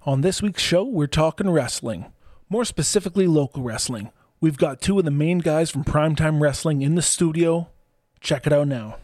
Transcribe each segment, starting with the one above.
On this week's show, we're talking wrestling. More specifically, local wrestling. We've got two of the main guys from Primetime Wrestling in the studio. Check it out now.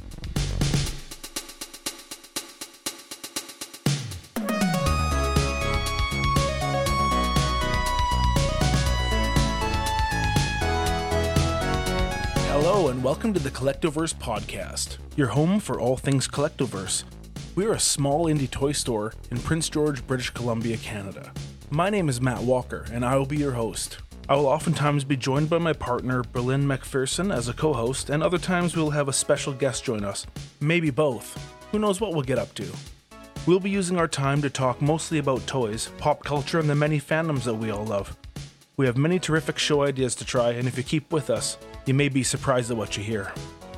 Hello and welcome to the Collectiverse podcast, your home for all things Collectiverse. We're a small indie toy store in Prince George, British Columbia, Canada. My name is Matt Walker, and I will be your host. I will oftentimes be joined by my partner, Berlin McPherson, as a co-host, and other times we will have a special guest join us. Maybe both. Who knows what we'll get up to. We'll be using our time to talk mostly about toys, pop culture, and the many fandoms that we all love. We have many terrific show ideas to try, and if you keep with us, you may be surprised at what you hear.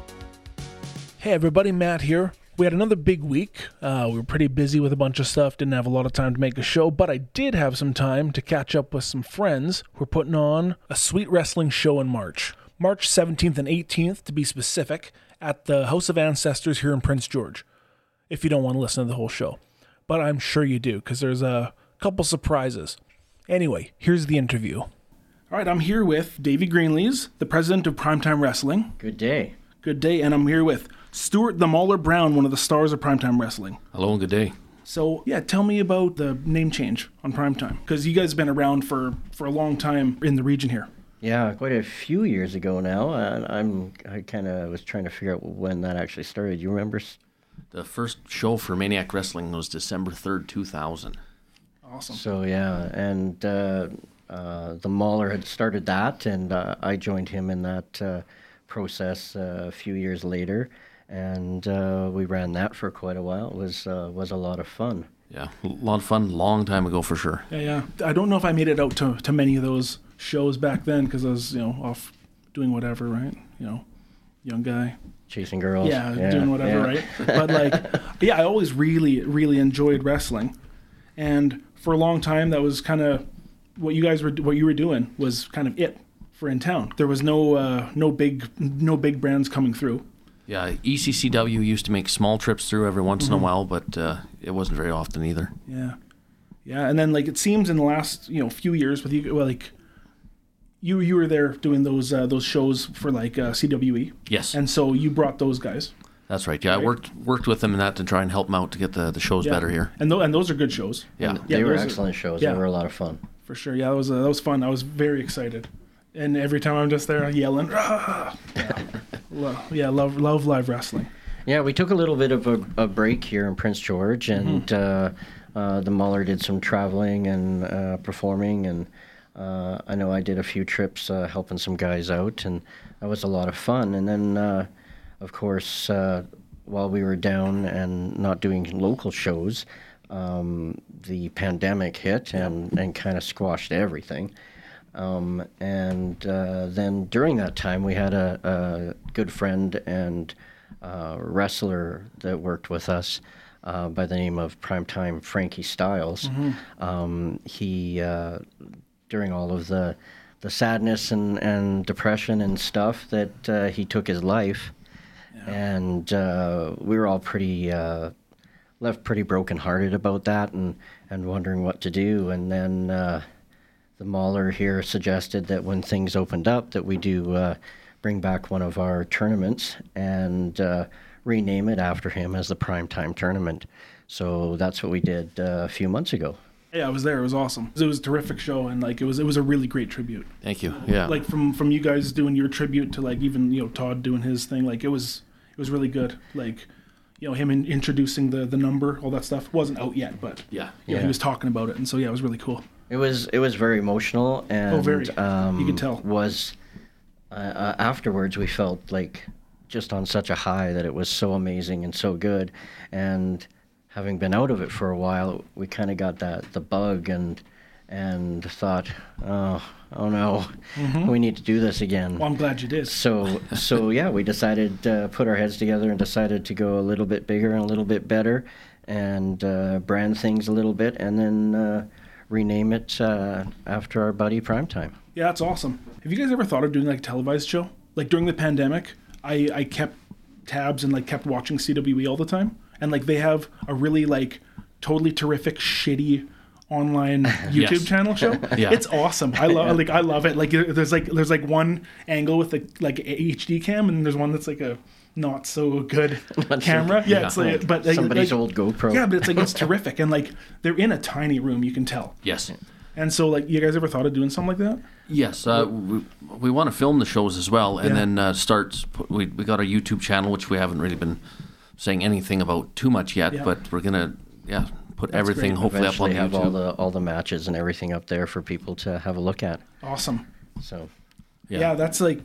Hey everybody, Matt here. We had another big week. We were pretty busy with a bunch of stuff, didn't have a lot of time to make a show, but I did have some time to catch up with some friends who are putting on a sweet wrestling show in March. March 17th and 18th, to be specific, at the House of Ancestors here in Prince George, if you don't want to listen to the whole show. But I'm sure you do, because there's a couple surprises. Anyway, here's the interview. All right, I'm here with Davey Greenlees, the president of Primetime Wrestling. Good day. Good day, and I'm here with Stuart the Mauler Brown, one of the stars of Primetime Wrestling. Hello and good day. So, yeah, tell me about the name change on Primetime, because you guys have been around for a long time in the region here. Yeah, quite a few years ago now. I kind of was trying to figure out when that actually started. You remember? The first show for Maniac Wrestling was December 3rd, 2000. Awesome. So, yeah, and the Mauler had started that, and I joined him in that process a few years later. And we ran that for quite a while. It was a lot of fun. Yeah, a lot of fun, long time ago for sure. Yeah. I don't know if I made it out to many of those shows back then because I was, off doing whatever, right? Young guy. Chasing girls. Yeah, doing whatever, right? But I always really, really enjoyed wrestling. And for a long time, that was kind of what you were doing was kind of it for in town. There was no big brands coming through. Yeah, ECCW used to make small trips through every once in a while, but it wasn't very often either. Yeah, and then it seems in the last few years with you, you were there doing those shows for CWE. Yes, and so you brought those guys. That's right. Yeah, right? I worked with them in that to try and help them out to get the shows better here. And those are good shows. Yeah, they were excellent shows. Yeah. They were a lot of fun. For sure. Yeah, that was fun. I was very excited. And every time I'm just there yelling, love live wrestling. Yeah, we took a little bit of a break here in Prince George, and the Mauler did some traveling and performing, and I know I did a few trips helping some guys out, and that was a lot of fun. And then, of course, while we were down and not doing local shows, the pandemic hit and kind of squashed everything. And then during that time, we had a good friend and wrestler that worked with us by the name of Primetime Frankie Styles. He, during all of the sadness and depression and stuff, that he took his life. Yeah. And we were all left pretty brokenhearted about that and wondering what to do. And then the Mauler here suggested that when things opened up that we do bring back one of our tournaments and rename it after him as the Primetime Tournament. So that's what we did a few months ago. Yeah, I was there. It was awesome. It was a terrific show, and it was a really great tribute. Thank you. Yeah. From you guys doing your tribute to even Todd doing his thing. It was really good. Him introducing the number, all that stuff wasn't out yet, but he was talking about it, and so it was really cool. It was very emotional, and very. You could tell. Was afterwards we felt just on such a high that it was so amazing and so good, and having been out of it for a while, we kind of got the bug and thought, oh no, we need to do this again. Well, I'm glad you did. So yeah, we decided to put our heads together and decided to go a little bit bigger and a little bit better, and brand things a little bit, and then rename it after our buddy Primetime. Yeah, that's awesome. Have you guys ever thought of doing a televised show? During the pandemic, I kept tabs and kept watching CWE all the time, and they have a really totally terrific, shitty, online YouTube Yes. channel show. Yeah. It's awesome. I love it. Like there's one angle with a HD cam, and there's one that's like a not so good camera. Yeah, it's like but Somebody's like, old GoPro. Yeah, but it's like it's terrific, and like they're in a tiny room, you can tell. Yes. And so like, you guys ever thought of doing something like that? Yes, we want to film the shows as well, and Yeah. then we got a YouTube channel, which we haven't really been saying anything about too much yet, Yeah. but we're gonna put everything great. hopefully up on Eventually have YouTube. all the matches and everything up there for people to have a look at. Awesome. So Yeah, that's like,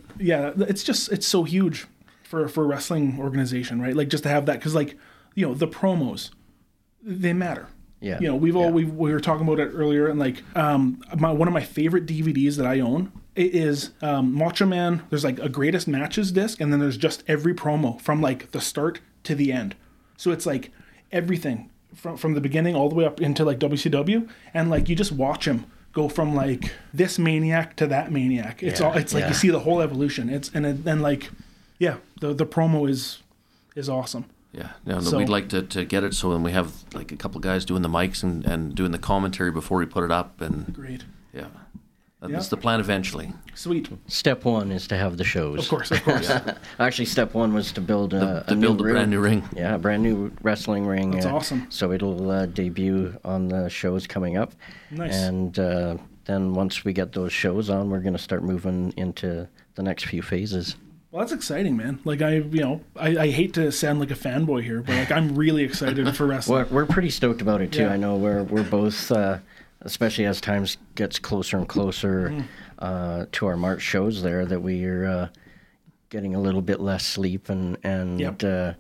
it's so huge for a wrestling organization, right? Like just to have that, because like, the promos, they matter. yeah, We were talking about it earlier, and like one of my favorite DVDs that I own is Macho Man. There's like a greatest matches disc, and then there's just every promo from like the start to the end. So it's like everything from the beginning all the way up into like WCW, and like you just watch him go from like this maniac to that maniac. It's like you see the whole evolution. And like, yeah, the promo is awesome. Yeah, no, So- we'd like to get it so then we have like a couple guys doing the mics and doing the commentary before we put it up, and Great. yeah, that's the plan eventually. Sweet. step one is to have the shows. Of course. Actually, step one was to build To build a brand new ring. Yeah, a brand new wrestling ring. That's awesome. So it'll debut on the shows coming up. Nice. And then once we get those shows on, we're going to start moving into the next few phases. Well, that's exciting, man. Like I hate to sound like a fanboy here, but like I'm really excited for wrestling. We're pretty stoked about it too. Yeah. I know we're both, especially as times gets closer and closer to our March shows there, that we're getting a little bit less sleep and Yep.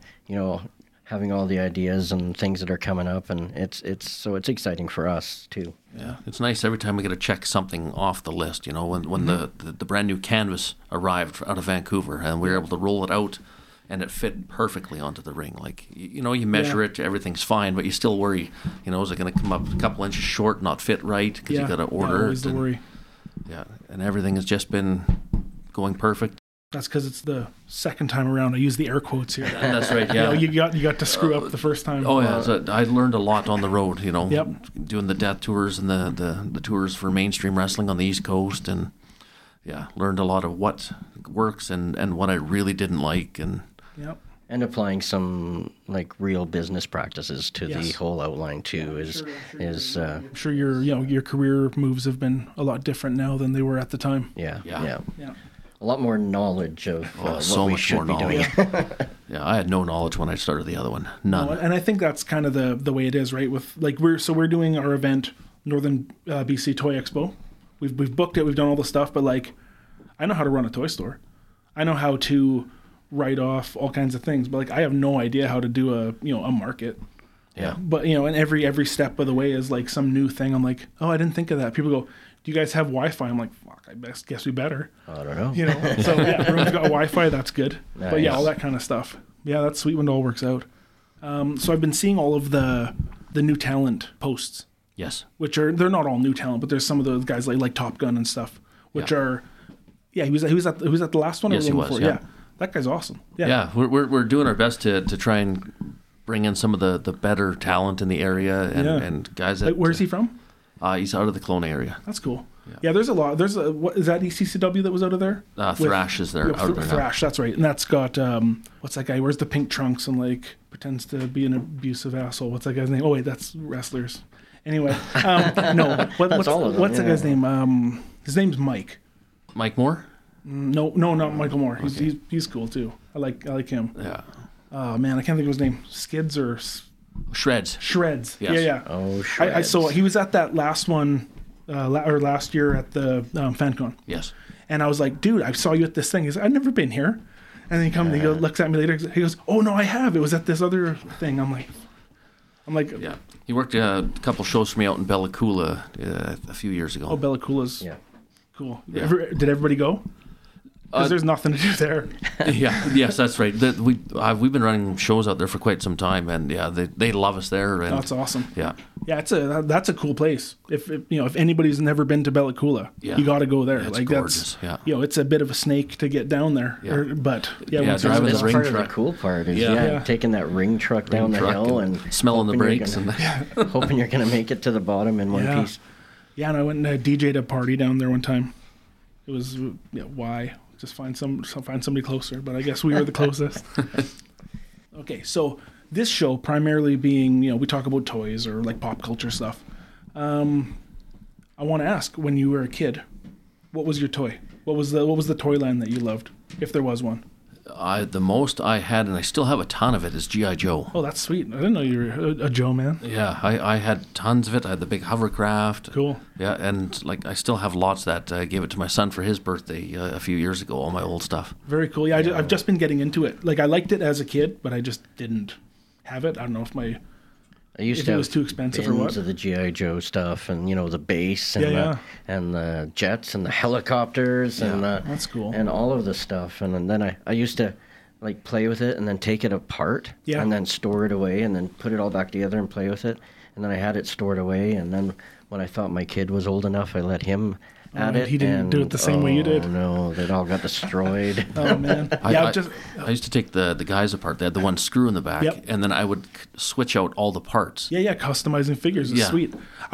having all the ideas and things that are coming up, and it's exciting for us too. Yeah, it's nice every time we get to check something off the list. When the brand new canvas arrived out of Vancouver, and we were able to roll it out, and it fit perfectly onto the ring. Like you measure it, everything's fine, but you still worry. Is it going to come up a couple inches short, not fit right? Because you got to order always it. the worry. Yeah, and everything has just been going perfect. That's because it's the second time around. I use the air quotes here. That's right. Yeah. You got to screw up the first time. Oh yeah, so I learned a lot on the road. Yep. Doing the death tours and the tours for mainstream wrestling on the East Coast, and learned a lot of what works and what I really didn't like, and Yep. And applying some like real business practices to the Yes. whole outline too I'm sure your career moves have been a lot different now than they were at the time. yeah. Yeah. A lot more knowledge of so what we much should more be doing. knowledge. Yeah, I had no knowledge when I started the other one. None. And I think that's kind of the way it is, right? With like we're doing our event, Northern BC Toy Expo. We've booked it. We've done all the stuff, but like I know how to run a toy store. I know how to write off all kinds of things, but like I have no idea how to do a market. Yeah. But and every step of the way is like some new thing. I'm like, oh, I didn't think of that. People go, do you guess have Wi-Fi? I'm like, fuck, I guess we better. I don't know. So yeah, everyone's got Wi-Fi. That's good. But yeah, Nice. all that kind of stuff. Yeah, that's sweet when it all works out. So I've been seeing all of the new talent posts, Yes. which they're not all new talent, but there's some of those guys like Top Gun and stuff, which Yeah. are, yeah, he was at the last one. Or Yes, the he one was, before? yeah. That guy's awesome. Yeah. Yeah, we're doing our best to try and bring in some of the better talent in the area and guys that. Like, where's he from? He's out of the Kelowna area. That's cool. Yeah, there's a lot. What is that ECCW that was out of there? Thrash is there. Out of there now. Thrash, that's right. And that's got what's that guy? Wears the pink trunks and like pretends to be an abusive asshole. What's that guy's name? Oh wait, that's wrestlers. Anyway, no. What's all of them, what's that yeah. guy's name? His name's Mike. Mike Moore. No, not Michael Moore. He's cool too. I like him. Yeah. Oh man, I can't think of his name. Skids or Shreds. Shreds. Yes. Yeah. Oh, I so shreds. he was at that last one, or last year at the FanCon. Yes. And I was like, dude, I saw you at this thing. He's like, I've never been here. And then he looks at me later. He goes, oh no, I have. It was at this other thing. I'm like, Yeah. He worked a couple shows for me out in Bella Coola a few years ago. oh, Bella Coola's Yeah. cool. Yeah. Did everybody go? Because there's nothing to do there. Yes, that's right. We've been running shows out there for quite some time, and yeah, they love us there. And, That's awesome. Yeah, Yeah, that's a cool place. If anybody's never been to Bella Coola, you got to go there. Yeah, it's like gorgeous. That's it's a bit of a snake to get down there. Yeah. But Yeah, driving That's the ring part of truck. the cool part is Yeah. taking that ring truck down the truck hill and and smelling the hoping you're brakes gonna- hoping you're gonna make it to the bottom in one Yeah. piece. Yeah, and I went and DJ'd a party down there one time. It was why just find somebody closer, but I guess we were the closest. Okay, so this show primarily being we talk about toys or like pop culture stuff. I want to ask, when you were a kid, what was your toy? What was the toy line that you loved, if there was one? The most I had, and I still have a ton of it, is G.I. Joe. Oh, that's sweet. I didn't know you were a Joe man. Yeah, I had tons of it. I had the big hovercraft. Cool. Yeah, and like I still have lots that I gave it to my son for his birthday a few years ago, all my old stuff. Very cool. Yeah, I've just been getting into it. Like, I liked it as a kid, but I just didn't have it. I don't know if I used if to it have was too expensive or bins what. of the G.I. Joe stuff, and the base and Yeah, and the jets and the helicopters and that's cool. and all of the stuff. And then I used to like play with it and then take it apart and then store it away and then put it all back together and play with it. And then I had it stored away, and then when I thought my kid was old enough, I let him at it. He didn't do it the same way you did. Oh no, it all got destroyed. Oh man. I used to take the guys apart. They had the one screw in the back, Yep. and then I would switch out all the parts. Yeah, customizing figures is Yeah. sweet.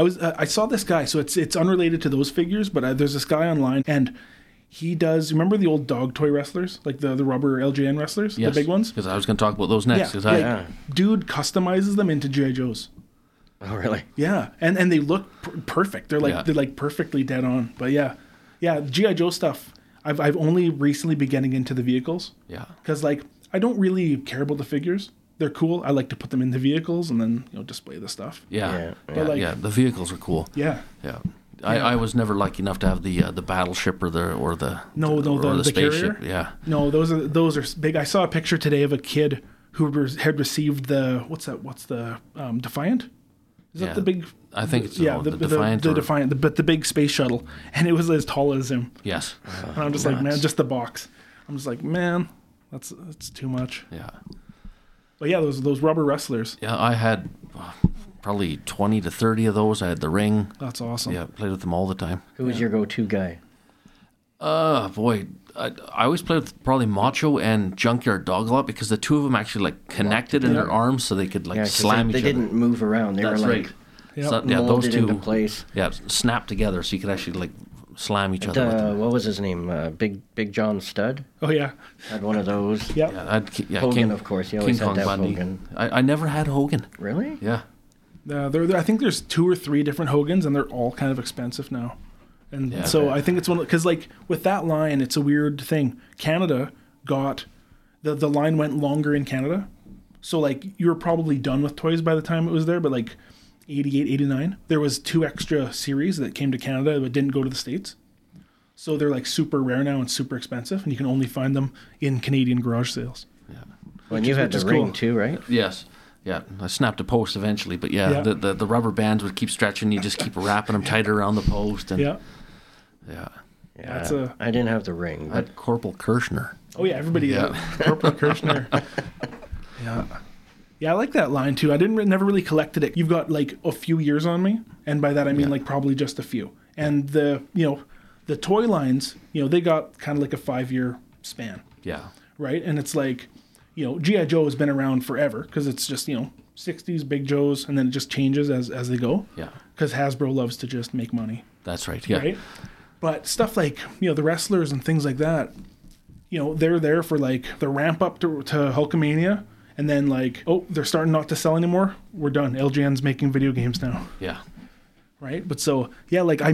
I saw this guy, so it's unrelated to those figures, but there's this guy online, and he does. Remember the old dog toy wrestlers, like the rubber LJN wrestlers, Yes, the big ones? Because I was going to talk about those next. 'cause Dude customizes them into G.I. Joes. Oh really? Yeah, and they look perfect. They're like they're like perfectly dead on. But yeah, G.I. Joe stuff. I've only recently been getting into the vehicles. Yeah. Because like I don't really care about the figures. They're cool. I like to put them in the vehicles and then display display the stuff. Yeah, But, like- the vehicles are cool. Yeah. Yeah. I was never lucky enough to have the battleship or the spaceship. carrier? Yeah. No, those are big. I saw a picture today of a kid who had received the what's the Defiant? Is that the big? I think it's the Defiant. the Defiant, but the big space shuttle, and it was as tall as him. Yes. And I'm just like, man, just the box. I'm just like, man, that's too much. Yeah. But yeah, those rubber wrestlers. Yeah, I had probably 20 to 30 of those. I had the ring. That's awesome. Yeah, played with them all the time. Who was your go-to guy? Boy, I always played with probably Macho and Junkyard Dog a lot because the two of them actually like connected in their arms so they could like 'cause slam they each other. didn't move around. They That's were right. like Yep. So, yeah, those molded two into place. Yeah, snap together so you could actually like slam each other with them. What was his name? Big John Studd Oh yeah. had one of those. Yep. Yeah, Hogan, of course. He always King had Kong that Bundy. Hogan. I never had Hogan. Really? Yeah. I think there's 2 or 3 different Hogans, and they're all kind of expensive now. And Yeah, so okay. I think it's one because like with that line, it's a weird thing. Canada got the line went longer in Canada, so like you were probably done with toys by the time it was there. But like 88, 89, there was 2 extra series that came to Canada but didn't go to the States. So they're like super rare now and super expensive, and you can only find them in Canadian garage sales. Well, and you had which is the ring cool. too, right? Yes. Yeah, I snapped a post eventually, but yeah. The rubber bands would keep stretching. You just keep wrapping them tighter around the post. And, Yeah. Yeah. Yeah. I didn't have the ring, I but had Corporal Kirshner. Oh yeah, everybody. Corporal Kirshner. Yeah. Yeah, I like that line too. I never really collected it. You've got like a few years on me, and by that I mean like probably just a few. And the toy lines, they got kind of like a 5-year span, Yeah. right? And it's like, G.I. Joe has been around forever because it's just 60s Big Joes, and then it just changes as they go. Yeah. Because Hasbro loves to just make money. That's right. Yeah. Right? But stuff like, the wrestlers and things like that, they're there for like the ramp up to Hulkamania, and then like, oh, they're starting not to sell anymore. We're done. LJN's making video games now. Yeah. Right? But so, yeah, like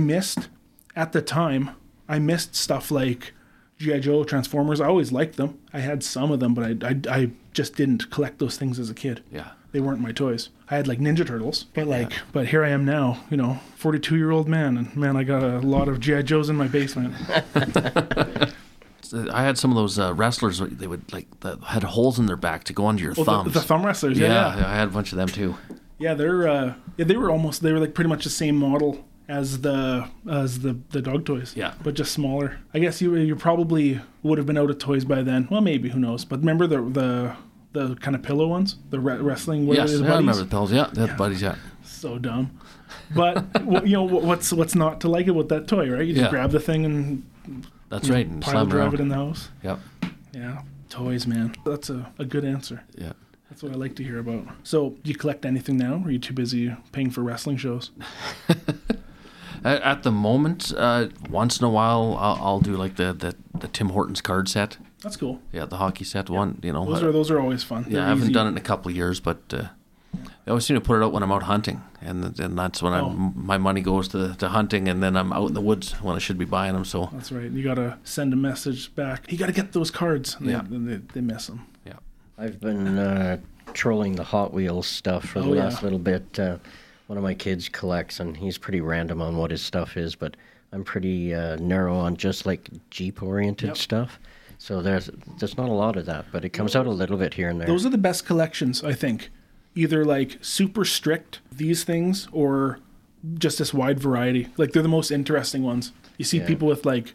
at the time, I missed stuff like G.I. Joe, Transformers. I always liked them. I had some of them, but I just didn't collect those things as a kid. Yeah. They weren't my toys. I had like Ninja Turtles, but here I am now, 42-year-old man, and man, I got a lot of G.I. Joes in my basement. I had some of those wrestlers. They would that had holes in their back to go under your thumbs. The thumb wrestlers, yeah, I had a bunch of them too. Yeah, they were like pretty much the same model as the dog toys. Yeah. But just smaller. I guess you probably would have been out of toys by then. Well, maybe, who knows? But remember the kind of pillow ones, the wrestling. Yes, the I remember the pills. Yeah, the buddies. Yeah. So dumb. But what's not to like about that toy, right? You just grab the thing and that's right, and pile slam drive around. it in the house. Yep. Yeah, toys, man. That's a good answer. Yeah. That's what I like to hear about. So, do you collect anything now? Or are you too busy paying for wrestling shows? At the moment, once in a while, I'll do like the Tim Hortons card set. That's cool. Yeah, the hockey set one. You know, Those are always fun. Yeah, I haven't done it in a couple of years, but they always seem to put it out when I'm out hunting, and that's when my money goes to hunting, and then I'm out in the woods when I should be buying them. So that's right. You gotta send a message back. You gotta get those cards. And they miss them. Yeah. I've been trolling the Hot Wheels stuff for the last little bit. One of my kids collects, and he's pretty random on what his stuff is, but I'm pretty narrow on just like Jeep-oriented stuff. So there's not a lot of that, but it comes out a little bit here and there. Those are the best collections, I think. Either like super strict, these things, or just this wide variety. Like they're the most interesting ones. You see people with I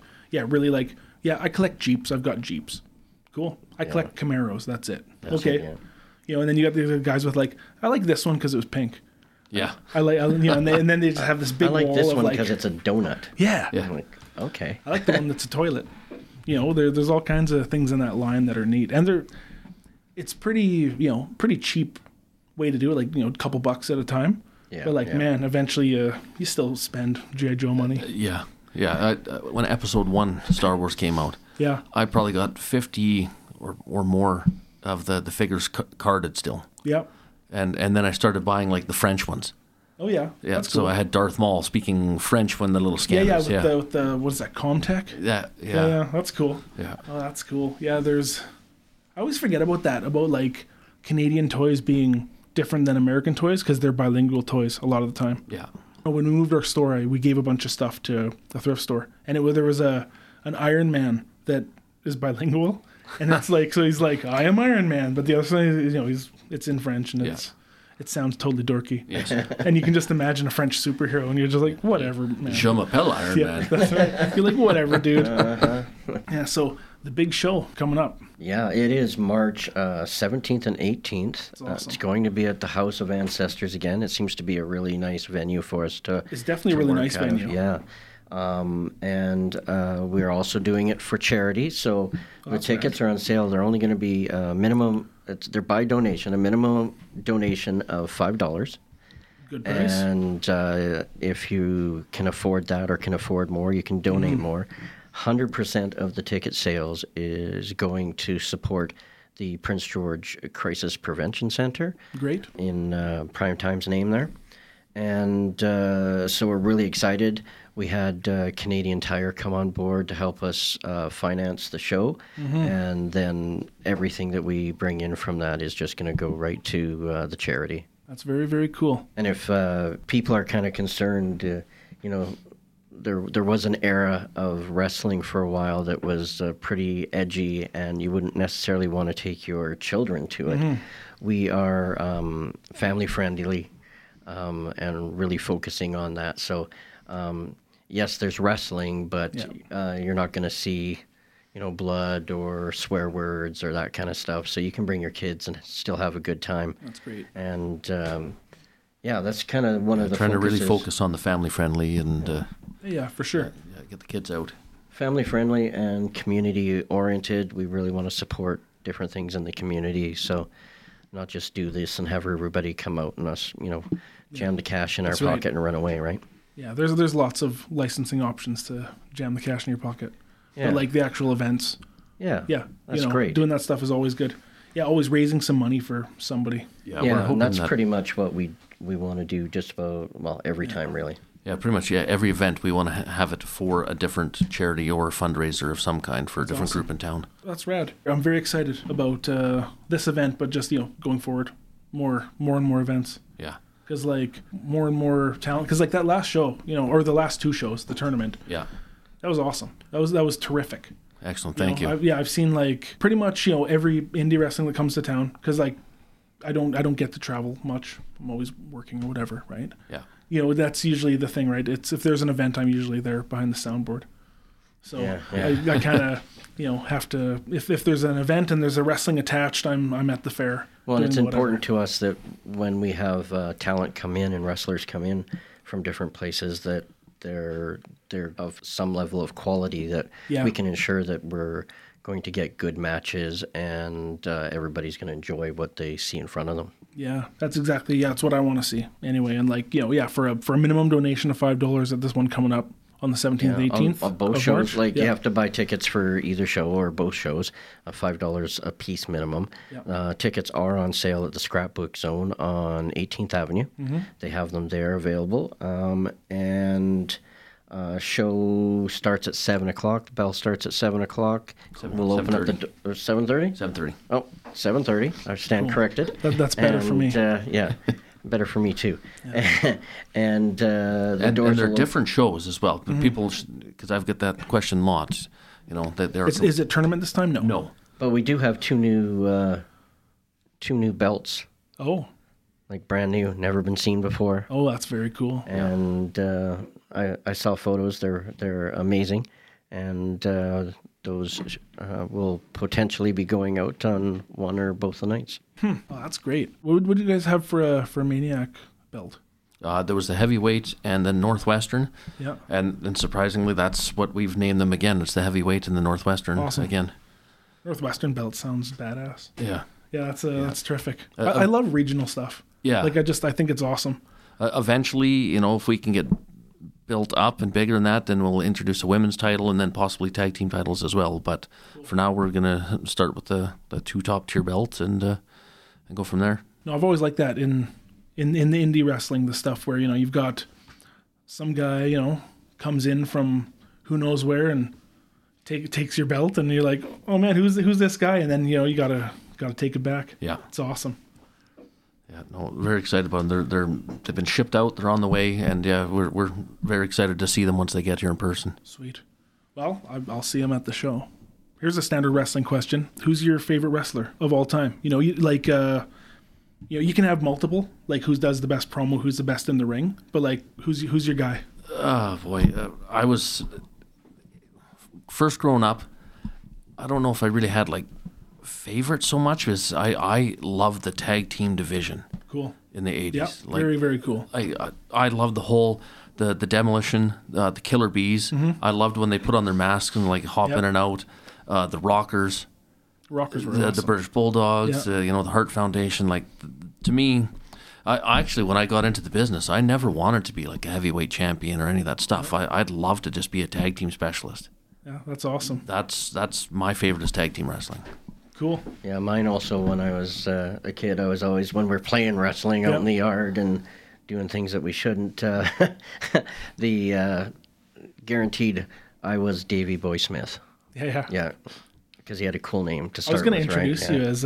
collect Jeeps. I've got Jeeps. Cool. I collect Camaros. That's it. That's okay. it, yeah. You know, and then you got the guys with I like this one because it was pink. yeah, And then they just have this big I like wall this of one because it's a donut. yeah. I'm like, okay. I like the one that's a toilet. You know, there's all kinds of things in that line that are neat, and it's pretty cheap way to do it. Like a couple bucks at a time. Yeah, But man, eventually you still spend G.I. Joe money. yeah. When Episode 1 Star Wars came out, I probably got 50 or more of the figures carded still. Yep. And then I started buying like the French ones. Oh yeah. Yeah, That's so cool. I had Darth Maul speaking French when the little scanners. With the what is that, Comtech? Yeah. That's cool. Yeah. Oh, that's cool. Yeah, I always forget about that, about like Canadian toys being different than American toys because they're bilingual toys a lot of the time. Yeah. When we moved our store, we gave a bunch of stuff to the thrift store, and there was an Iron Man that is bilingual, and it's so he's like, I am Iron Man, but the other side, it's in French, and it sounds totally dorky. Yes. And you can just imagine a French superhero, and you're just like, whatever, man. Je m'appelle Iron Man. That's right. You're like, whatever, dude. Yeah, so the big show coming up. Yeah, it is March 17th and 18th. That's awesome. It's going to be at the House of Ancestors again. It seems to be a really nice venue for us to. It's definitely a really nice venue. Yeah. And we're also doing it for charity. So the tickets are on sale. They're only going to be minimum. They're by donation. A minimum donation of $5. Good price. And if you can afford that or can afford more, you can donate more. 100% of the ticket sales is going to support the Prince George Crisis Prevention Center. Great. In Primetime's name there. And so we're really excited. We had Canadian Tire come on board to help us finance the show. And then everything that we bring in from that is just going to go right to the charity. That's very, very cool. And if people are kind of concerned, there was an era of wrestling for a while that was pretty edgy, and you wouldn't necessarily want to take your children to it. We are family friendly and really focusing on that. So, yes, there's wrestling, but you're not going to see, blood or swear words or that kind of stuff. So you can bring your kids and still have a good time. That's great. And that's kind of one of the trying focuses. to really focus on the family friendly and Yeah, for sure. get the kids out. Family friendly and community oriented. We really want to support different things in the community. So not just do this and have everybody come out and us, jam the cash in our pocket and run away, right? Yeah, there's lots of licensing options to jam the cash in your pocket. Yeah. But like the actual events. Yeah. Yeah. That's great. Doing that stuff is always good. Yeah, always raising some money for somebody. Yeah, we're hoping and that's that, pretty much what we want to do just about, every time, really. Yeah, pretty much. Yeah, every event we want to have it for a different charity or fundraiser of some kind for a different group in town. That's rad. I'm very excited about this event, but just going forward, more and more events. Yeah. Because more and more talent. Because that last show, or the last two shows, the tournament. Yeah. That was awesome. That was terrific. Excellent. Thank you. I've seen pretty much every indie wrestling that comes to town, because I don't get to travel much. I'm always working or whatever, right? Yeah. that's usually the thing, right? It's if there's an event, I'm usually there behind the soundboard. So Yeah. I kind of, have to, if there's an event and there's a wrestling attached, I'm at the fair. Well, and it's doing important whatever. to us that when we have talent come in and wrestlers come in from different places, that they're of some level of quality, that Yeah. we can ensure that we're going to get good matches and everybody's going to enjoy what they see in front of them. Yeah, that's what I want to see anyway. And for a minimum donation of $5 at this one coming up on the 17th, 18th on both of shows, March. you have to buy tickets for either show or both shows, $5 a piece minimum. Yeah. Tickets are on sale at the Scrapbook Zone on 18th Avenue. Mm-hmm. They have them there available. And show starts at 7 o'clock. The bell starts at 7 o'clock. We'll open up the 7:30? 7:30. Oh, 7:30. I stand corrected. That's better for me. Yeah. Better for me too. And the And doors they're will different shows as well. Mm-hmm. People, because I've got that question lots. That they're Is it tournament this time? No. no. But we do have two new belts, Oh, like brand new, never been seen before. that's very cool. And I saw photos. They're amazing, and those will potentially be going out on one or both the nights. Oh, that's great. What do you guys have for a Maniac belt? There was the heavyweight and the Northwestern. Yeah. And surprisingly, that's what we've named them again. It's the heavyweight and the Northwestern Awesome. again. Northwestern belt sounds badass. Yeah. Yeah, that's terrific. I love regional stuff. Yeah. I think it's awesome. Eventually, if we can get built up and bigger than that, then we'll introduce a women's title and then possibly tag team titles as well. But for now, we're going to start with the two top tier belts and go from there. No, I've always liked that in the indie wrestling, the stuff where you've got some guy comes in from who knows where and takes your belt, and you're like, oh man, who's this guy? And then you gotta take it back. Yeah. It's awesome. Yeah, no, very excited about them. They've been shipped out. They're on the way, and yeah, we're very excited to see them once they get here in person. Sweet. Well, I'll see him at the show. Here's a standard wrestling question: who's your favorite wrestler of all time? You can have multiple, like who does the best promo, who's the best in the ring, but like who's your guy? Oh boy, I was first growing up. I don't know if I really had like favorite so much, because I loved the tag team division Cool. in the 80s. Yeah, very very cool. I loved the whole the Demolition, the Killer Bees. Mm-hmm. I loved when they put on their masks and like hop in and out. The Rockers, Rockers were the awesome. British Bulldogs, Yeah. the Hart Foundation. Like to me, I actually, when I got into the business, I never wanted to be like a heavyweight champion or any of that stuff. I'd love to just be a tag team specialist. Yeah, that's awesome. That's my favorite is tag team wrestling. Cool. Yeah, mine also. When I was a kid, I was always, when we're playing wrestling out in the yard and doing things that we shouldn't, guaranteed I was Davey Boy Smith. Yeah. Yeah, because he had a cool name to I start was going to with, right? introduce Yeah. you as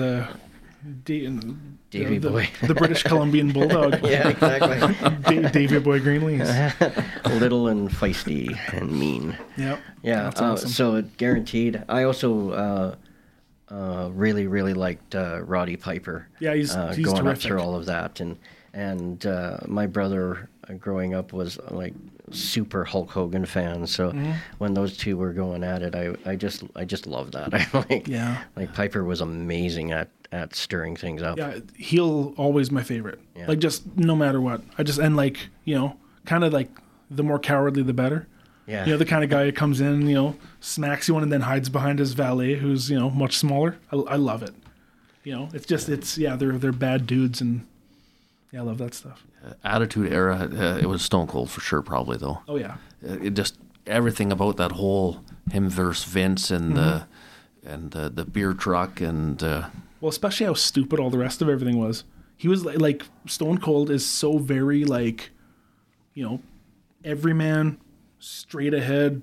Davey Boy. the British Columbian Bulldog. Yeah, exactly. Davey Boy Greenlees. Little and feisty and mean. Yep. Yeah, That's awesome. so guaranteed. I also really, really liked Roddy Piper. Yeah, he's going up terrific. through all of that, and my brother growing up was like super Hulk Hogan fan. So when those two were going at it, I just loved that. Like Piper was amazing at stirring things up. Yeah, he'll always my favorite. Yeah. Like just no matter what. Kind of like the more cowardly the better. Yeah. The kind of guy who comes in, smacks you one and then hides behind his valet who's, much smaller. I love it. They're bad dudes, and I love that stuff. Attitude Era, it was Stone Cold for sure, probably though. Oh yeah. It just everything about that whole him versus Vince and the beer truck and Well, especially how stupid all the rest of everything was. He was like Stone Cold is so very like, everyman, straight ahead,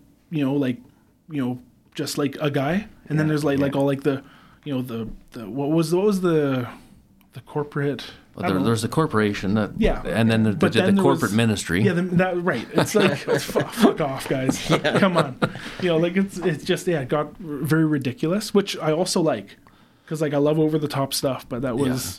just like a guy. And then there's like all like the what was the corporate. there's the corporation that and then But then the there corporate was- ministry. Yeah, that right. It's like fuck off, guys. Come on. It's just it got very ridiculous, which I also like. Because like I love over the top stuff, but that was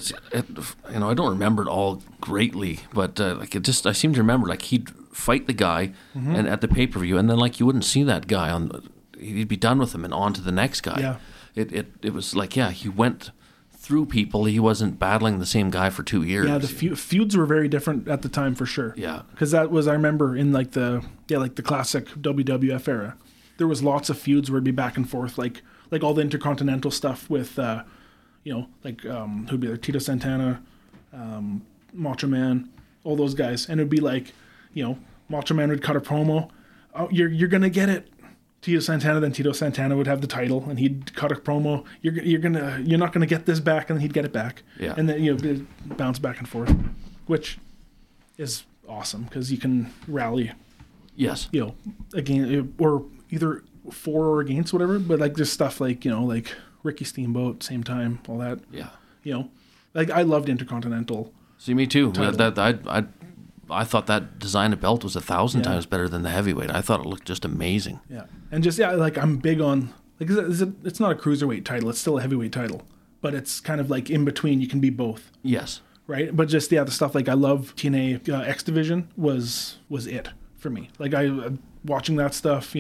I don't remember it all greatly, but like I seem to remember like he'd fight the guy and at the pay-per-view, and then like you wouldn't see that guy he'd be done with him and on to the next guy. Yeah. It was like, he went through people. He wasn't battling the same guy for 2 years. Yeah, the feuds were very different at the time for sure. Yeah. Because that was, I remember in like the classic WWF era, there was lots of feuds where it'd be back and forth, like all the intercontinental stuff with, who'd be there, Tito Santana, Macho Man, all those guys. And it'd be like, Macho Man would cut a promo. Oh, you're going to get it. Tito Santana would have the title, and he'd cut a promo. You're not gonna get this back, and then he'd get it back. Yeah. And then it'd bounce back and forth, which is awesome because you can rally. Yes. Again, or either for or against whatever. But like there's stuff like like Ricky Steamboat, same time, all that. Yeah. Like I loved Intercontinental. See, me too. I thought that design of belt was 1,000 times better than the heavyweight. I thought it looked just amazing. Yeah, and like I'm big on like it's not a cruiserweight title; it's still a heavyweight title, but it's kind of like in between. You can be both. Yes. Right, but just the stuff like I love TNA X Division was it for me. Like I watching that stuff,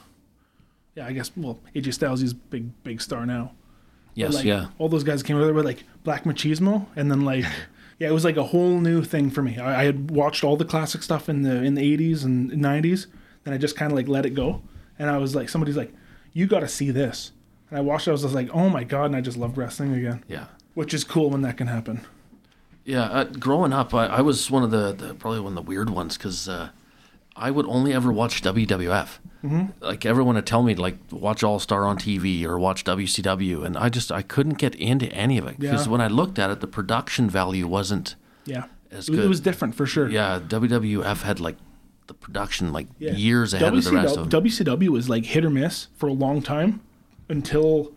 I guess AJ Styles is big star now. Yes, all those guys came over with like Black Machismo, and then like. Yeah, it was like a whole new thing for me. I had watched all the classic stuff in the 80s and 90s, and I just kind of like let it go. And I was like, somebody's like, you got to see this. And I watched it, I was just like, oh my God, and I just loved wrestling again. Yeah. Which is cool when that can happen. Yeah, growing up, I was one of the probably one of the weird ones because I would only ever watch WWF. Mm-hmm. Like everyone would tell me to like watch All Star on TV or watch WCW, and I couldn't get into any of it because when I looked at it, the production value wasn't as good. It was different for sure. Yeah, WWF had like the production years ahead of the rest of them. WCW was like hit or miss for a long time until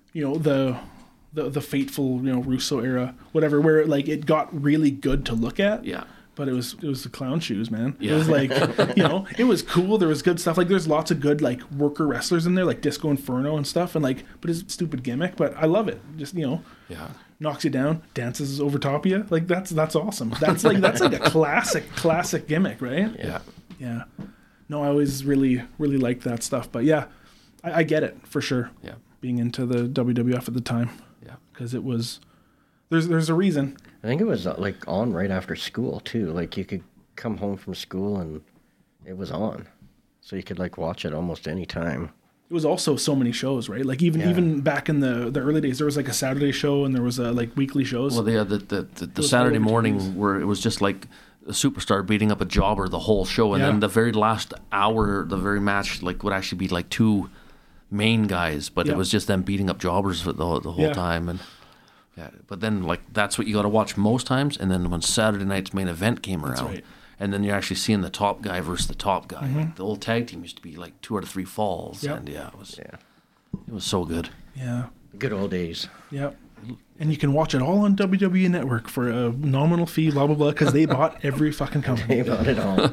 the fateful Russo era, whatever, where like it got really good to look at. Yeah. But it was the clown shoes, man. Yeah. It was like, it was cool. There was good stuff. Like there's lots of good like worker wrestlers in there, like Disco Inferno and stuff. And like, but it's a stupid gimmick, but I love it. Just, knocks you down, dances over top of you. Like that's awesome. That's like a classic gimmick, right? Yeah. Yeah. No, I always really, really liked that stuff. But yeah, I get it for sure. Yeah. Being into the WWF at the time. Yeah. Because it was, there's a reason. I think it was like on right after school too. Like you could come home from school and it was on, so you could like watch it almost any time. It was also so many shows, right? Like even back in the early days, there was like a Saturday show and there was like weekly shows. Well, yeah, the Saturday morning where it was just like a superstar beating up a jobber the whole show, and then the very last hour, the very match like would actually be like two main guys, but it was just them beating up jobbers for the whole time. And yeah, but then like that's what you got to watch most times, and then when Saturday night's main event came around, and then you're actually seeing the top guy versus the top guy. Like the old tag team used to be like 2 out of 3 falls, and it was so good. Yeah, good old days. Yeah, and you can watch it all on WWE Network for a nominal fee, blah blah blah, because they bought every fucking company. They bought it all.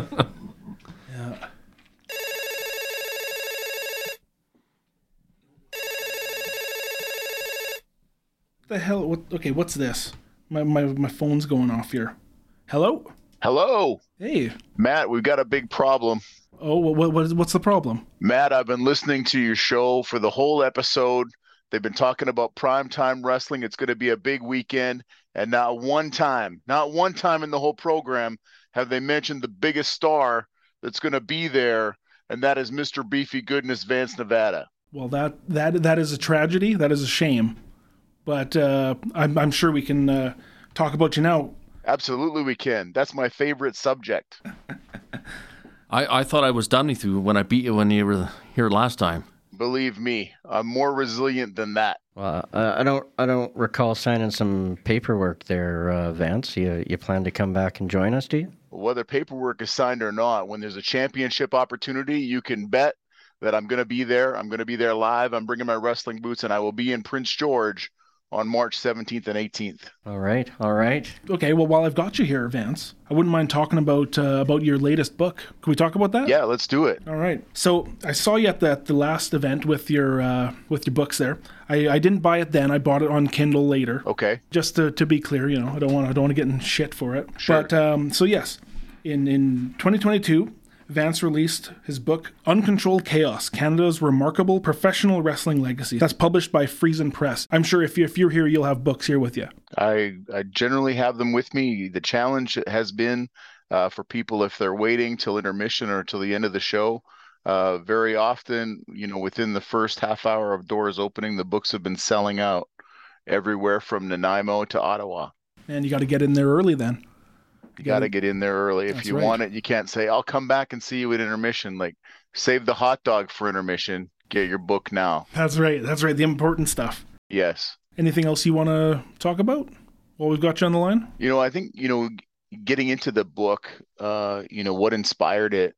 The hell? Okay, what's this? My phone's going off here. Hello? Hello. Hey. Matt, we've got a big problem. Oh, what's the problem? Matt, I've been listening to your show for the whole episode. They've been talking about primetime wrestling. It's going to be a big weekend. And not one time in the whole program have they mentioned the biggest star that's going to be there, and that is Mr. Beefy Goodness Vance Nevada. Well, that is a tragedy. That is a shame. But I'm sure we can talk about you now. Absolutely we can. That's my favorite subject. I thought I was done with you when I beat you when you were here last time. Believe me, I'm more resilient than that. Well, I don't recall signing some paperwork there, Vance. You plan to come back and join us, do you? Whether paperwork is signed or not, when there's a championship opportunity, you can bet that I'm going to be there. I'm going to be there live. I'm bringing my wrestling boots, and I will be in Prince George on March 17th and 18th. All right, all right. Okay, well, while I've got you here, Vance, I wouldn't mind talking about your latest book. Can we talk about that? Yeah, let's do it. All right. So I saw you at the last event with your books there. I didn't buy it then. I bought it on Kindle later. Okay. Just to be clear, I don't want to get in shit for it. Sure. But so yes, in 2022. Vance released his book, Uncontrolled Chaos, Canada's Remarkable Professional Wrestling Legacy. That's published by Friesen Press. I'm sure if you're here, you'll have books here with you. I generally have them with me. The challenge has been for people, if they're waiting till intermission or till the end of the show, very often, within the first half hour of doors opening, the books have been selling out everywhere from Nanaimo to Ottawa. And you got to get in there early then. You got to get in there early. If you want it, you can't say, I'll come back and see you at intermission. Like, save the hot dog for intermission. Get your book now. That's right. The important stuff. Yes. Anything else you want to talk about while we've got you on the line? I think, getting into the book, what inspired it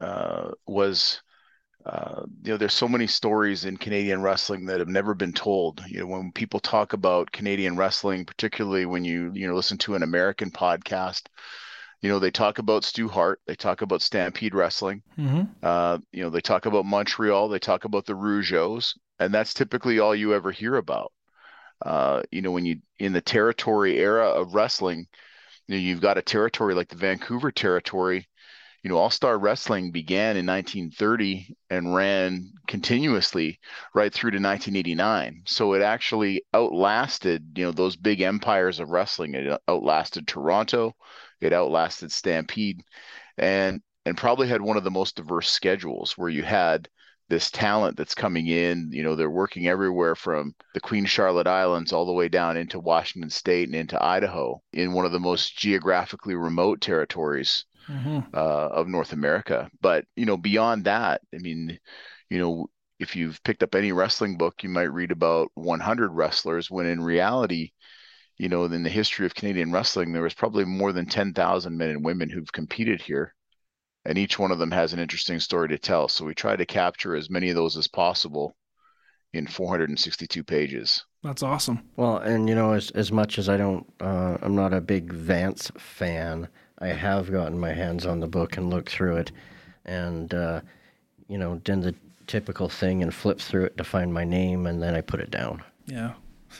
was, there's so many stories in Canadian wrestling that have never been told. When people talk about Canadian wrestling, particularly when you listen to an American podcast, they talk about Stu Hart, they talk about Stampede Wrestling, they talk about Montreal, they talk about the Rougeaus, and that's typically all you ever hear about. When you in the territory era of wrestling, you've got a territory like the Vancouver territory. All-Star Wrestling began in 1930 and ran continuously right through to 1989. So it actually outlasted, those big empires of wrestling. It outlasted Toronto, it outlasted Stampede, and probably had one of the most diverse schedules where you had this talent that's coming in. They're working everywhere from the Queen Charlotte Islands all the way down into Washington State and into Idaho in one of the most geographically remote territories of North America. But, beyond that, I mean, if you've picked up any wrestling book, you might read about 100 wrestlers, when in reality, in the history of Canadian wrestling, there was probably more than 10,000 men and women who've competed here. And each one of them has an interesting story to tell. So we try to capture as many of those as possible in 462 pages. That's awesome. Well, and as much as I'm not a big Vance fan, I have gotten my hands on the book and looked through it, and done the typical thing and flipped through it to find my name, and then I put it down. Yeah.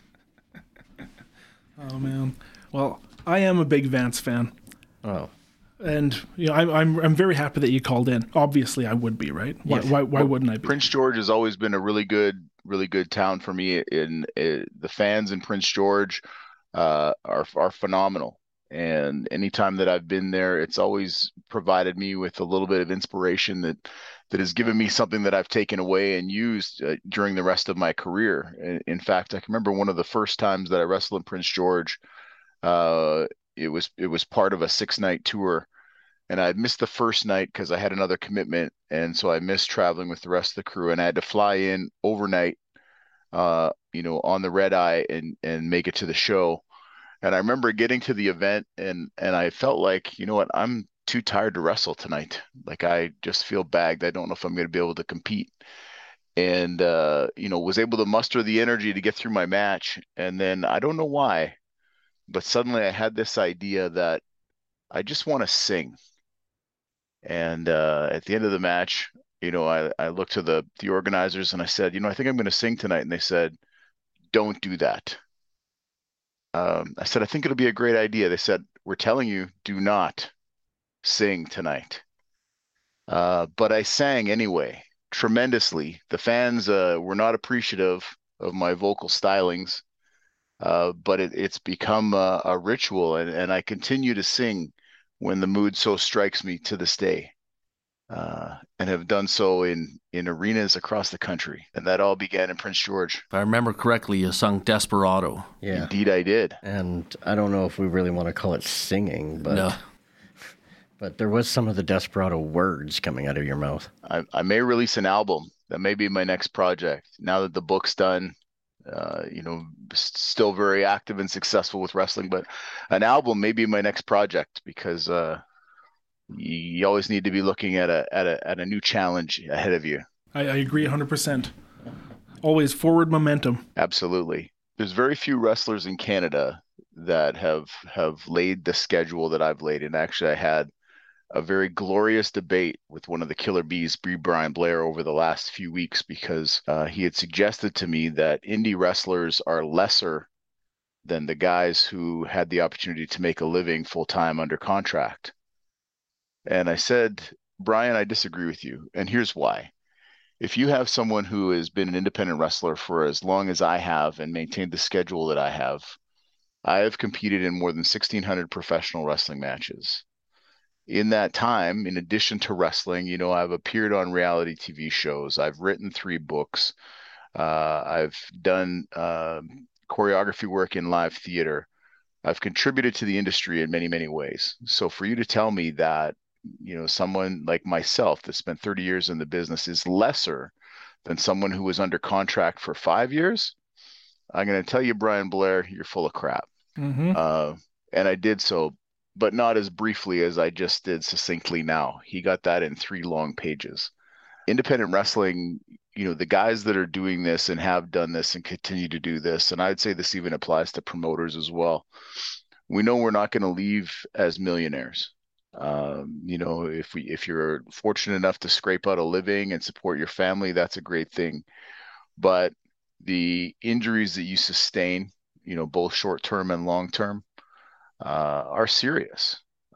Oh man. Well, I am a big Vance fan. Oh. And I'm very happy that you called in. Obviously, I would be, right? Why wouldn't I be? Prince George has always been a really good town for me. The fans in Prince George are phenomenal. And anytime that I've been there, it's always provided me with a little bit of inspiration that has given me something that I've taken away and used during the rest of my career. In fact, I can remember one of the first times that I wrestled in Prince George. It was part of a 6-night tour, and I missed the first night because I had another commitment, and so I missed traveling with the rest of the crew, and I had to fly in overnight, on the red eye and make it to the show. And I remember getting to the event and I felt like, what, I'm too tired to wrestle tonight. Like, I just feel bagged. I don't know if I'm going to be able to compete. And, was able to muster the energy to get through my match. And then I don't know why, but suddenly I had this idea that I just want to sing. And at the end of the match, I looked to the organizers and I said, I think I'm going to sing tonight. And they said, don't do that. I said, I think it'll be a great idea. They said, we're telling you, do not sing tonight. But I sang anyway, tremendously. The fans were not appreciative of my vocal stylings, but it's become a ritual, and I continue to sing when the mood so strikes me to this day. And have done so in arenas across the country. And that all began in Prince George. If I remember correctly, you sung Desperado. Yeah. Indeed, I did. And I don't know if we really want to call it singing, but No. But there was some of the Desperado words coming out of your mouth. I may release an album. That may be my next project. Now that the book's done, still very active and successful with wrestling, but an album may be my next project because you always need to be looking at a new challenge ahead of you. I agree 100%. Always forward momentum. Absolutely. there's very few wrestlers in Canada that have laid the schedule that I've laid. And actually, I had a very glorious debate with one of the Killer Bees, Brian Blair, over the last few weeks because he had suggested to me that indie wrestlers are lesser than the guys who had the opportunity to make a living full time under contract. And I said, Brian, I disagree with you. And here's why. If you have someone who has been an independent wrestler for as long as I have and maintained the schedule that I have competed in more than 1,600 professional wrestling matches. In that time, in addition to wrestling, I've appeared on reality TV shows. I've written 3 books. I've done choreography work in live theater. I've contributed to the industry in many, many ways. So for you to tell me that, someone like myself that spent 30 years in the business is lesser than someone who was under contract for 5 years, I'm going to tell you, Brian Blair, you're full of crap. Mm-hmm. And I did so, but not as briefly as I just did succinctly now. He got that in 3 long pages. Independent wrestling, the guys that are doing this and have done this and continue to do this, and I'd say this even applies to promoters as well. We know we're not going to leave as millionaires. If you're fortunate enough to scrape out a living and support your family, that's a great thing. But the injuries that you sustain, both short term and long term, are serious.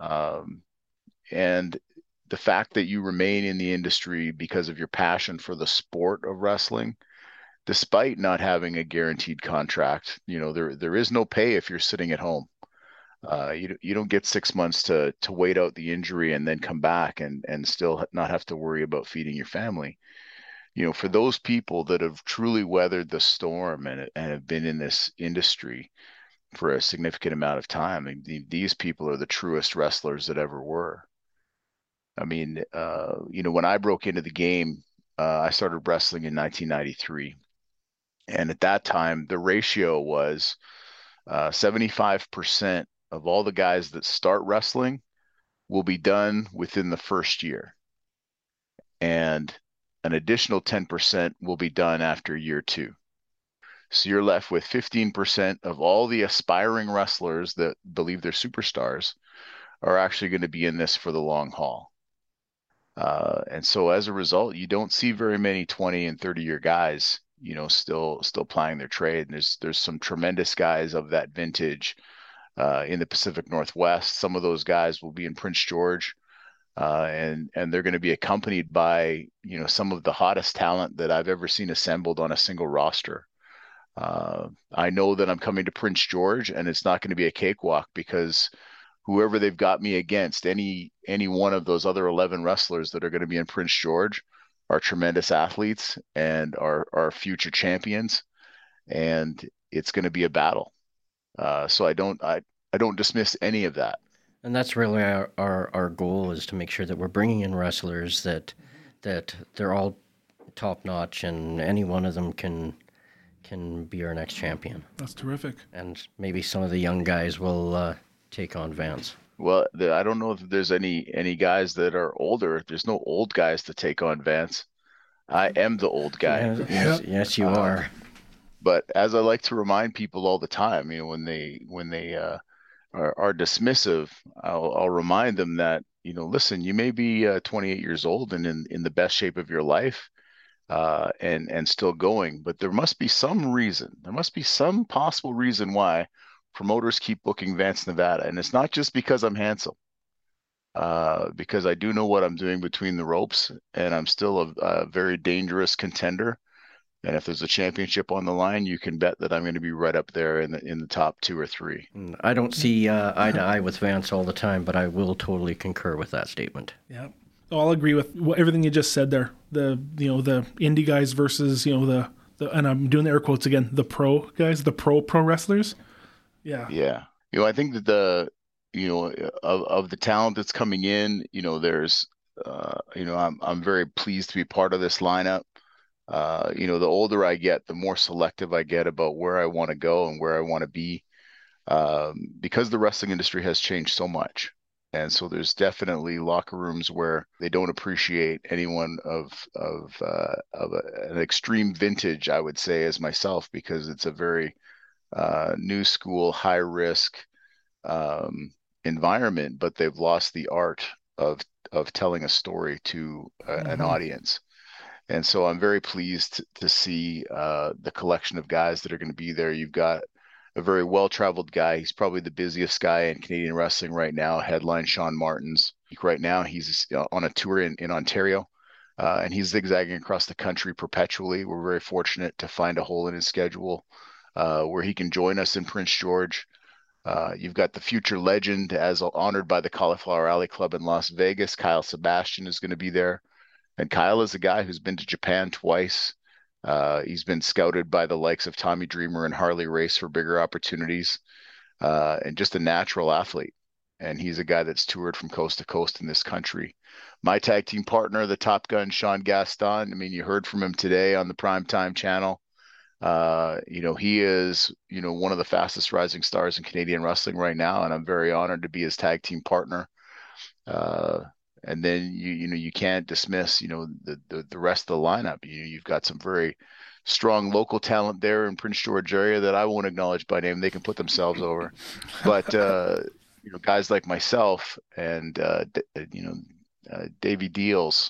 And the fact that you remain in the industry because of your passion for the sport of wrestling, despite not having a guaranteed contract, there is no pay if you're sitting at home. You don't get 6 months to wait out the injury and then come back and still not have to worry about feeding your family. For those people that have truly weathered the storm and have been in this industry for a significant amount of time, I mean, these people are the truest wrestlers that ever were. I mean, when I broke into the game, I started wrestling in 1993. And at that time, the ratio was 75% of all the guys that start wrestling will be done within the first year. And an additional 10% will be done after year 2. So you're left with 15% of all the aspiring wrestlers that believe they're superstars are actually going to be in this for the long haul. And so as a result, you don't see very many 20 and 30-year guys, still plying their trade. And there's some tremendous guys of that vintage in the Pacific Northwest. Some of those guys will be in Prince George, and they're going to be accompanied by some of the hottest talent that I've ever seen assembled on a single roster. I know that I'm coming to Prince George, and it's not going to be a cakewalk because whoever they've got me against, any one of those other 11 wrestlers that are going to be in Prince George are tremendous athletes and are future champions, and it's going to be a battle. So I don't dismiss any of that. And that's really our goal, is to make sure that we're bringing in wrestlers that they're all top notch, and any one of them can be our next champion. That's terrific. And maybe some of the young guys will take on Vance. Well, I don't know if there's any guys that are older. There's no old guys to take on Vance. I am the old guy. Yes, you are. But as I like to remind people all the time, when they are dismissive, I'll remind them that, listen, you may be 28 years old and in the best shape of your life, and still going, but there must be some reason. There must be some possible reason why promoters keep booking Vance Nevada, and it's not just because I'm handsome. Because I do know what I'm doing between the ropes, and I'm still a very dangerous contender. And if there's a championship on the line, you can bet that I'm going to be right up there in the top 2 or 3. I don't see eye to eye with Vance all the time, but I will totally concur with that statement. Yeah, I'll agree with everything you just said there. The indie guys versus the and I'm doing the air quotes again, the pro guys, the pro wrestlers. Yeah. Yeah. I think that of the talent that's coming in, there's I'm very pleased to be part of this lineup. The older I get, the more selective I get about where I want to go and where I want to be, because the wrestling industry has changed so much. And so there's definitely locker rooms where they don't appreciate anyone of an extreme vintage, I would say, as myself, because it's a very new school, high risk environment, but they've lost the art of telling a story to an audience. And so I'm very pleased to see the collection of guys that are going to be there. You've got a very well-traveled guy. He's probably the busiest guy in Canadian wrestling right now. Headline Sean Martins. Right now, he's on a tour in Ontario, and he's zigzagging across the country perpetually. We're very fortunate to find a hole in his schedule where he can join us in Prince George. You've got the future legend, as honored by the Cauliflower Alley Club in Las Vegas. Kyle Sebastian is going to be there. And Kyle is a guy who's been to Japan twice. He's been scouted by the likes of Tommy Dreamer and Harley Race for bigger opportunities, and just a natural athlete. And he's a guy that's toured from coast to coast in this country. My tag team partner, the Top Gun, Sean Gaston. I mean, you heard from him today on the Primetime channel. He is, one of the fastest rising stars in Canadian wrestling right now, and I'm very honored to be his tag team partner. And then you can't dismiss, the rest of the lineup. You've got some very strong local talent there in Prince George area that I won't acknowledge by name. They can put themselves over, but guys like myself and Davey Deals,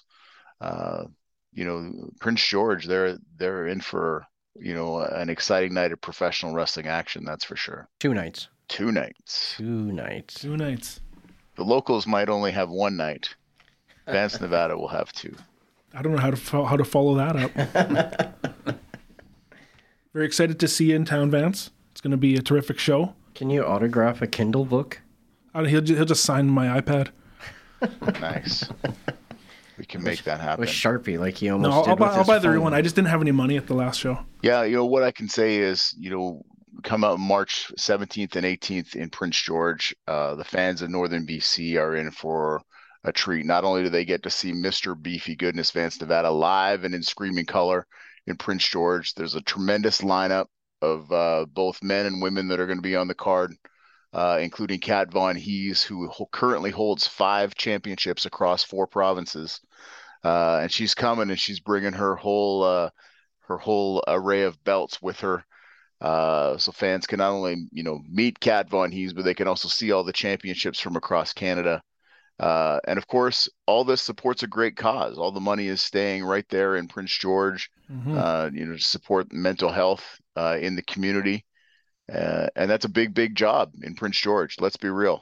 Prince George, they're in for an exciting night of professional wrestling action. That's for sure. 2 nights. 2 nights. 2 nights. 2 nights. The locals might only have 1 night. Vance, Nevada will have 2. I don't know how to follow that up. Very excited to see you in town, Vance. It's going to be a terrific show. Can you autograph a Kindle book? He'll just sign my iPad. Nice. We can make that happen. With Sharpie, like he almost No, did I'll buy the real phone. one. I just didn't have any money at the last show. Yeah, what I can say is, come out March 17th and 18th in Prince George. The fans of Northern BC are in for a treat. Not only do they get to see Mr. Beefy Goodness Vance Nevada live and in screaming color in Prince George, there's a tremendous lineup of both men and women that are going to be on the card, including Kat Von Hees, who currently holds 5 championships across 4 provinces. And she's coming and she's bringing her whole array of belts with her. So fans can not only, meet Kat Von Hees, but they can also see all the championships from across Canada. And of course, all this supports a great cause. All the money is staying right there in Prince George, to support mental health in the community. And that's a big, big job in Prince George. Let's be real.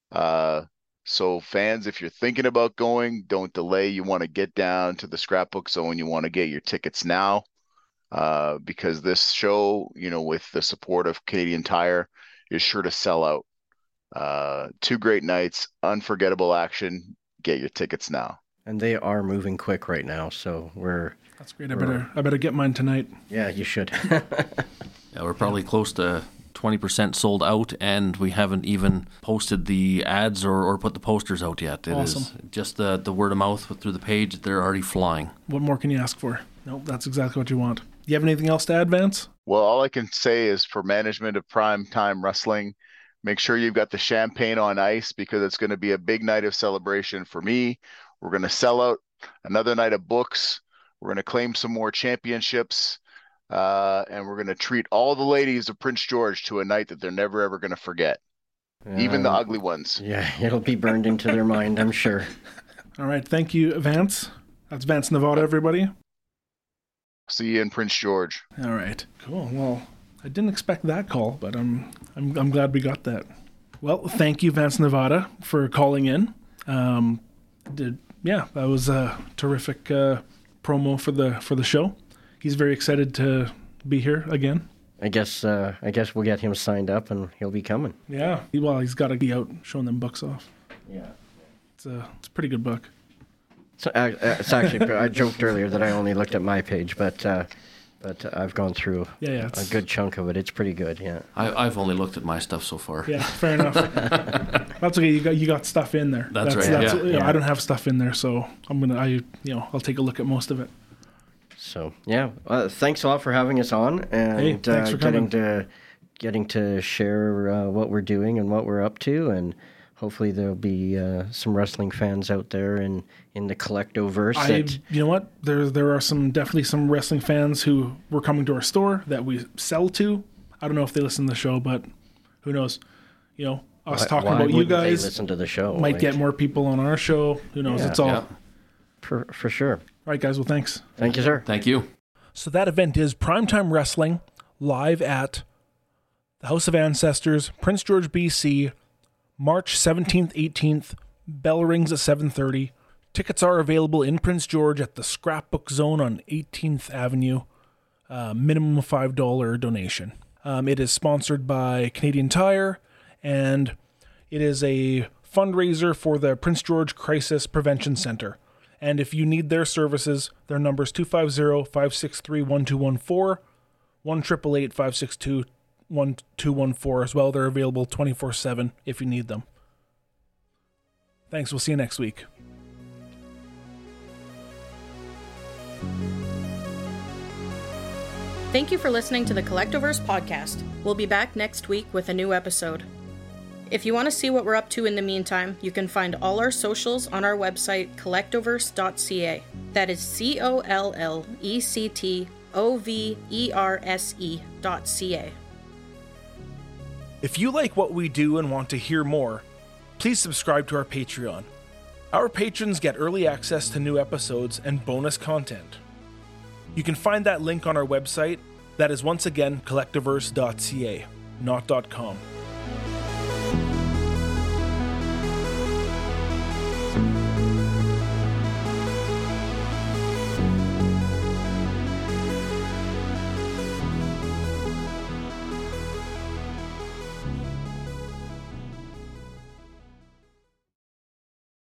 So fans, if you're thinking about going, don't delay. You want to get down to the Scrapbook Zone. You want to get your tickets now, because this show, with the support of Canadian Tire, is sure to sell out. 2 great nights, unforgettable action. Get your tickets now. And they are moving quick right now, so That's great. I better get mine tonight. Yeah, you should. Yeah, we're probably close to 20% sold out, and we haven't even posted the ads or put the posters out yet. It Awesome. is just the word of mouth through the page. They're already flying. What more can you ask for? Nope, that's exactly what you want. Do you have anything else to add, Vance? Well, all I can say is for management of Primetime Wrestling, make sure you've got the champagne on ice, because it's going to be a big night of celebration for me. We're going to sell out another night of books. We're going to claim some more championships. And we're going to treat all the ladies of Prince George to a night that they're never, ever going to forget. Even the ugly ones. Yeah, it'll be burned into their mind, I'm sure. All right. Thank you, Vance. That's Vance Nevada, everybody. See you in Prince George. All right. Cool. Well, I didn't expect that call, but I'm glad we got that. Well, thank you, Vance Nevada, for calling in. That was a terrific promo for the show. He's very excited to be here again. I guess we'll get him signed up and he'll be coming. Yeah. Well, he's got to be out showing them books off. Yeah. It's a pretty good book. So, it's actually, I joked earlier that I only looked at my page, but I've gone through a good chunk of it. It's pretty good, yeah. I've only looked at my stuff so far. Yeah, fair enough. That's okay. You got stuff in there. That's right. Yeah. I don't have stuff in there, so I'll take a look at most of it. So yeah, thanks a lot for having us on, and thanks for coming. getting to share what we're doing and what we're up to, and hopefully there'll be some wrestling fans out there in the Collectoverse. You know what? There are definitely some wrestling fans who were coming to our store that we sell to. I don't know if they listen to the show, but who knows? You know, us talking Why about you wouldn't they guys listen to the show? might get more people on our show. Who knows? Yeah. It's all. Yeah. For sure. All right, guys. Well, thanks. Thank you, sir. Thank you. So that event is Primetime Wrestling live at the House of Ancestors, Prince George, BC, March 17th, 18th. Bell rings at 7:30. Tickets are available in Prince George at the Scrapbook Zone on 18th Avenue. Minimum of $5 donation. It is sponsored by Canadian Tire, and it is a fundraiser for the Prince George Crisis Prevention Center. And if you need their services, their number is 250-563-1214, 1-888-562-1214 as well. They're available 24/7 if you need them. Thanks. We'll see you next week. Thank you for listening to the Collectiverse podcast. We'll be back next week with a new episode. If you want to see what we're up to in the meantime, you can find all our socials on our website, collectiverse.ca. That is COLLECTOVERSE.ca. If you like what we do and want to hear more, please subscribe to our Patreon. Our patrons get early access to new episodes and bonus content. You can find that link on our website. That is once again collectiverse.ca, not .com.